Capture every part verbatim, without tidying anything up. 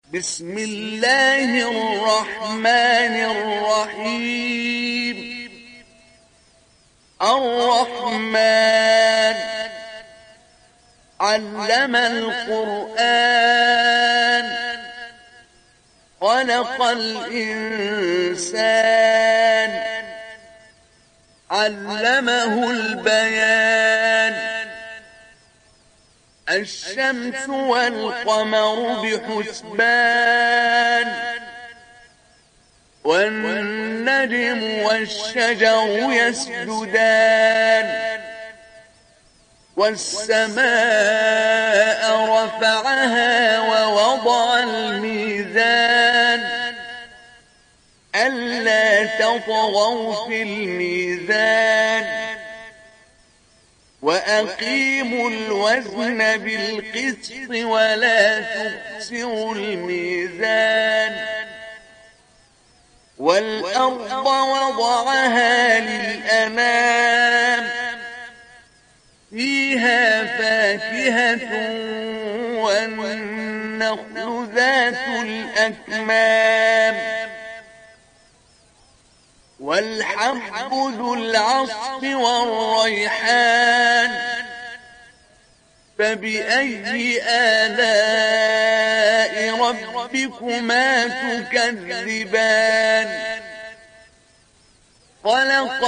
بسم الله الرحمن الرحيم. الرحمن علم القرآن خلق الإنسان علمه البيان. الشمس والقمر بحسبان والنجم والشجر يسجدان والسماء رفعها ووضع الميزان ألا تطغوا في الميزان وأقيموا الوزن بالقسط ولا تخسروا الميزان. والأرض وضعها للأنام فيها فاكهة والنخل ذات الأكمام والحب ذو العصف والريحان. فبأي آلاء ربكما تكذبان؟ خلق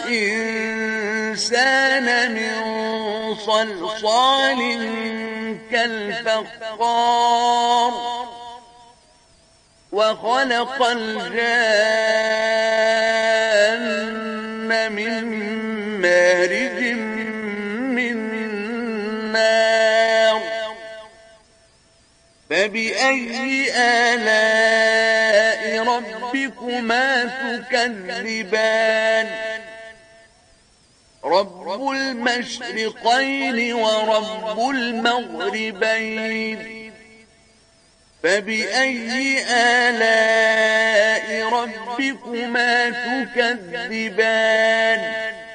الإنسان من صلصال كالفخار وخلق الجان من مارج من نار. فبأي آلاء ربكما تكذبان؟ رب المشرقين ورب المغربين. فبأي آلاء ربكما تكذبان؟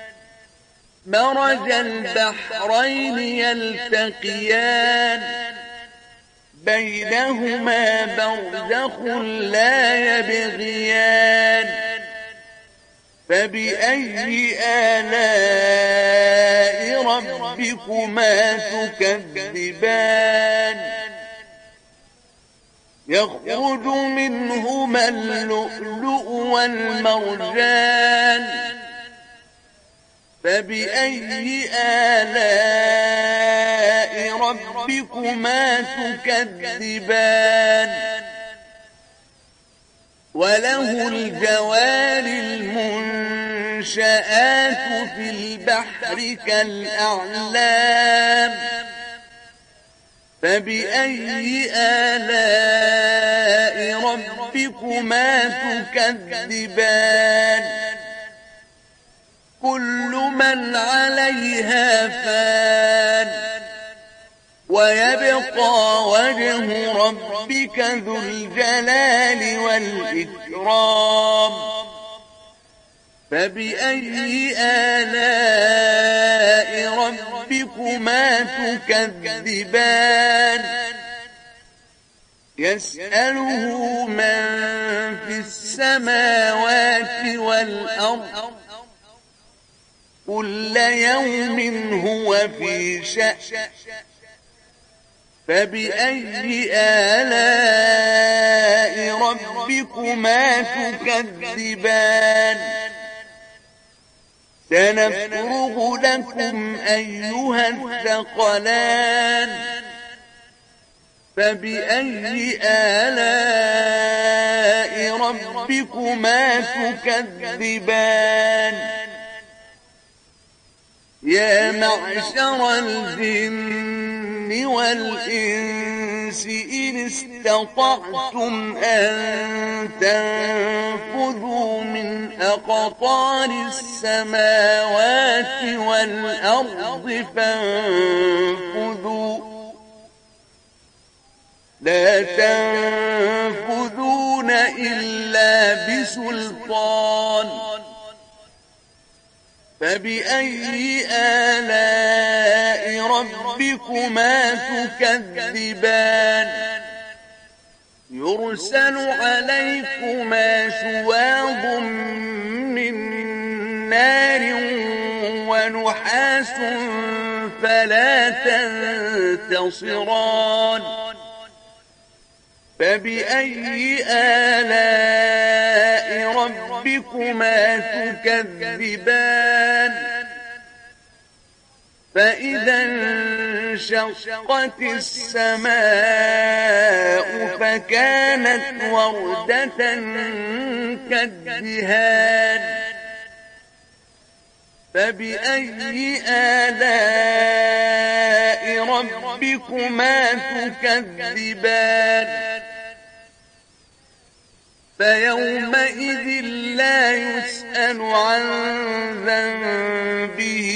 مرج البحرين يلتقيان بينهما برزخ لا يبغيان. فبأي آلاء ربكما تكذبان؟ يخرج منهما اللؤلؤ والمرجان. فبأي آلاء ربكما تكذبان؟ وله الجوار المنشآت في البحر كالأعلام. فبأي آلاء ربكما تكذبان؟ كل من عليها فان ويبقى وجه ربك ذو الجلال والإكرام. فبأي آلاء ربكما تكذبان؟ يسأله من في السماوات والأرض كل يوم هو في شأن. فبأي آلاء ربكما تكذبان؟ سنفرغ لكم أيها الثقلان. فبأي آلاء ربكما تكذبان؟ يا معشر الجن والإنس إن استطعتم أن تنفذوا من أقطار السماوات والأرض فانفذوا لا تنفذون إلا بسلطان. فبأي آلاء ربكما تكذبان؟ يرسل عليكما شواظ من نار ونحاس فلا تنتصران فبأي آلاء ربكما تكذبان فإذا انشقت السماء فكانت وردة كالدهان فبأي آلاء ربكما تكذبان فيومئذ لا يسأل عن ذنبه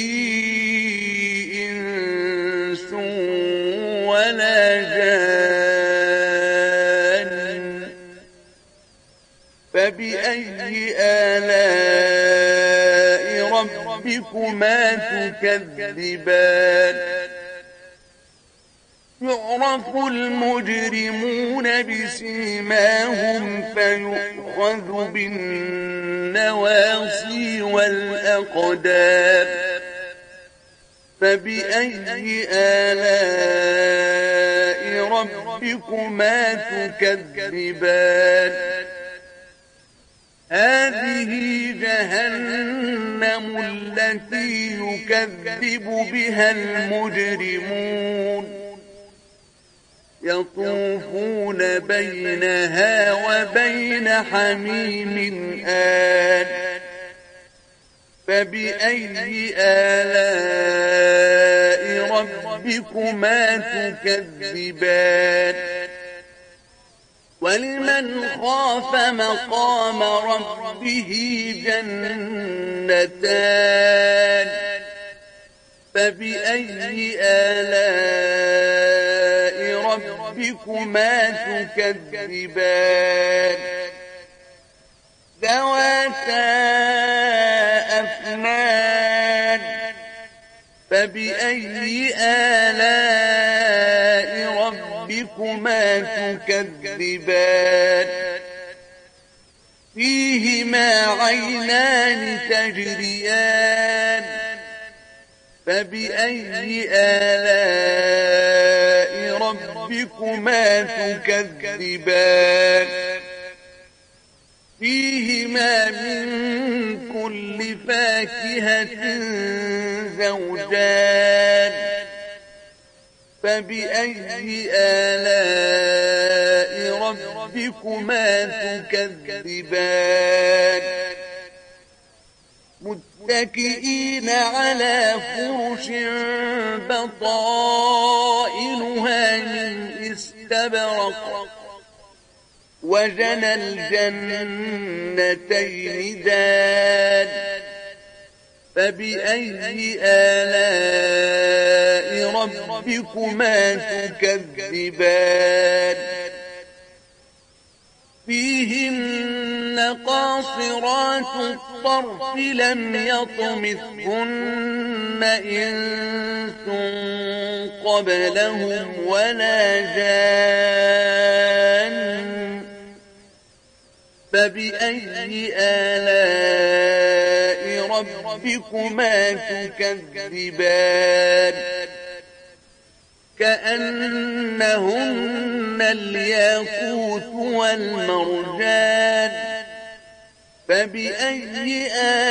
إنس ولا جان فبأي آلاء ربكما تكذبان يعرف المجرمون بسيماهم فيؤخذ بالنواصي والأقدام فبأي آلاء ربكما تكذبان هذه جهنم التي يكذب بها المجرمون يطوفون بينها وبين حميم آن فبأي آلاء ربكما تكذبان ولمن خاف مقام ربه جنتان فبأي آلاء ربكما تكذبان ذواتا أفنان فبأي آلاء ربكما تكذبان فيهما عينان تجريان فبأي آلاء ربكما تكذبان فيهما من كل فاكهة زوجان فبأي آلاء ربكما تكذبان متكئين على فرش بطائنها من استبرق وجنى الجنتين دان فبأي آلاء ربكما تكذبان فيهن قاصرات الطرف لم يطمثهن إنس قبلهم ولا جان فبأي آلاء ربكما تكذبان كأنهن الياقوت والمرجان فبأي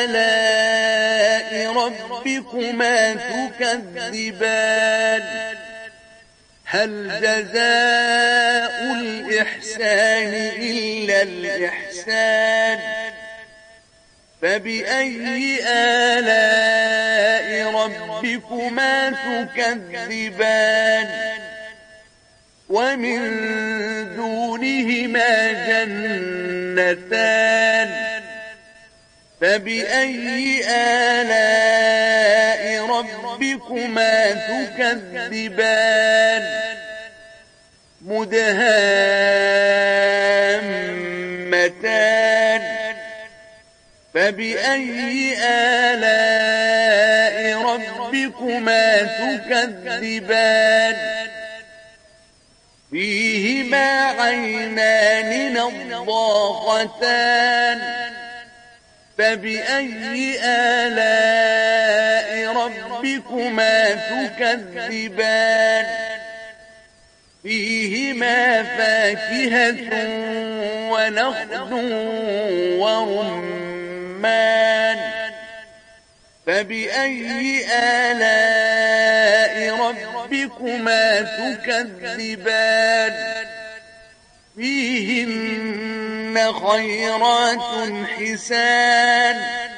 آلاء ربكما تكذبان هل جزاء الإحسان إلا الإحسان فبأي آلاء ربكما تكذبان ومن دونهما جنتان فبأي آلاء ربكما تكذبان مدهامتان فبأي آلاء ربكما تكذبان فيهما عينان نضاختان فبأي آلاء ربكما تكذبان فيهما فاكهة ونخل ورمان فبأي آلاء ربكما تكذبان فيهن خيرات حسان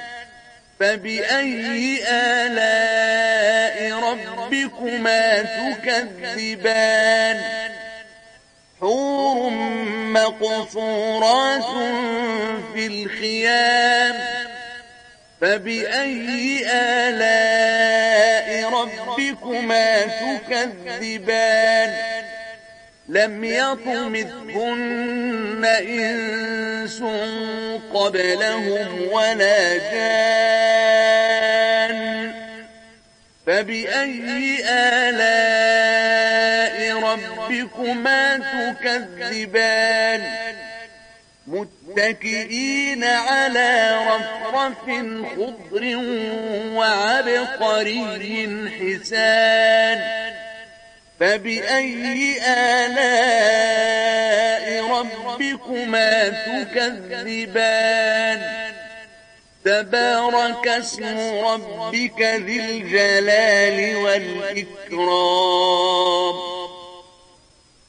فبأي آلاء ربكما تكذبان حور مقصورات في الخيام فبأي آلاء ربكما تكذبان لم يطمثهن إنس قبلهم ولا جان فبأي آلاء ربكما تكذبان متكئين على رفرف خضر وعبقري حسان فبأي آلاء ربكما تكذبان تبارك اسم ربك ذي الجلال والإكرام